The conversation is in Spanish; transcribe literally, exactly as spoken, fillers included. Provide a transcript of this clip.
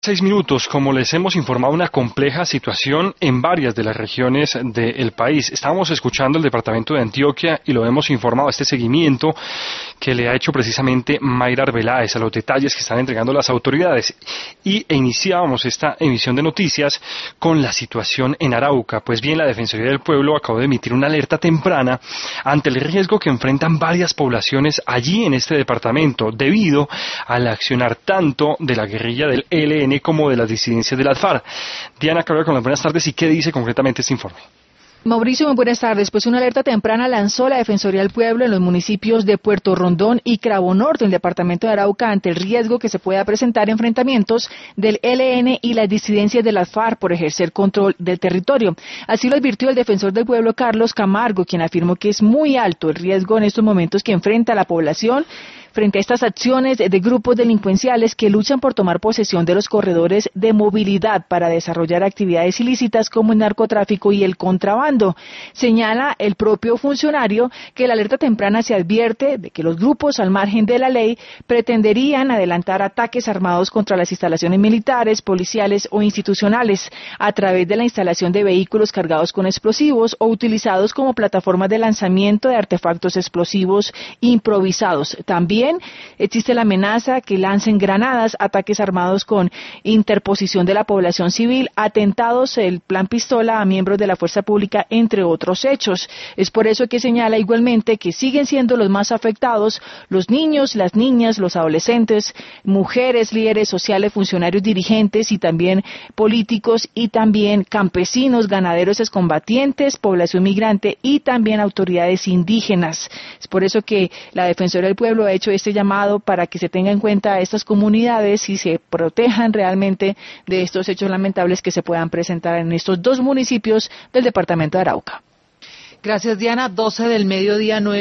Seis minutos, como les hemos informado, una compleja situación en varias de las regiones del país. Estábamos escuchando el departamento de Antioquia y lo hemos informado, este seguimiento que le ha hecho precisamente Mayra Arbeláez a los detalles que están entregando las autoridades. Y iniciábamos esta emisión de noticias con la situación en Arauca. Pues bien, la Defensoría del Pueblo acabó de emitir una alerta temprana ante el riesgo que enfrentan varias poblaciones allí en este departamento, debido al accionar tanto de la guerrilla del E L N como de las disidencias de las FARC. Diana Cabrera, con las buenas tardes. ¿Y qué dice concretamente este informe? Mauricio, muy buenas tardes. Pues una alerta temprana lanzó la Defensoría del Pueblo en los municipios de Puerto Rondón y Cravo Norte, en el departamento de Arauca, ante el riesgo que se pueda presentar enfrentamientos del E L N y las disidencias de las FARC por ejercer control del territorio. Así lo advirtió el defensor del pueblo, Carlos Camargo, quien afirmó que es muy alto el riesgo en estos momentos que enfrenta la población frente a estas acciones de grupos delincuenciales que luchan por tomar posesión de los corredores de movilidad para desarrollar actividades ilícitas como el narcotráfico y el contrabando. Señala el propio funcionario que la alerta temprana se advierte de que los grupos al margen de la ley pretenderían adelantar ataques armados contra las instalaciones militares, policiales o institucionales a través de la instalación de vehículos cargados con explosivos o utilizados como plataformas de lanzamiento de artefactos explosivos improvisados. También existe la amenaza que lancen granadas, ataques armados con interposición de la población civil, atentados, el plan pistola a miembros de la fuerza pública, entre otros hechos. Es por eso que señala igualmente que siguen siendo los más afectados los niños, las niñas, los adolescentes, mujeres, líderes sociales, funcionarios dirigentes y también políticos, y también campesinos, ganaderos excombatientes, población migrante y también autoridades indígenas. Es por eso que la Defensoría del Pueblo ha hecho este llamado para que se tenga en cuenta a estas comunidades y se protejan realmente de estos hechos lamentables que se puedan presentar en estos dos municipios del departamento de Arauca. Gracias, Diana. doce del mediodía, nueve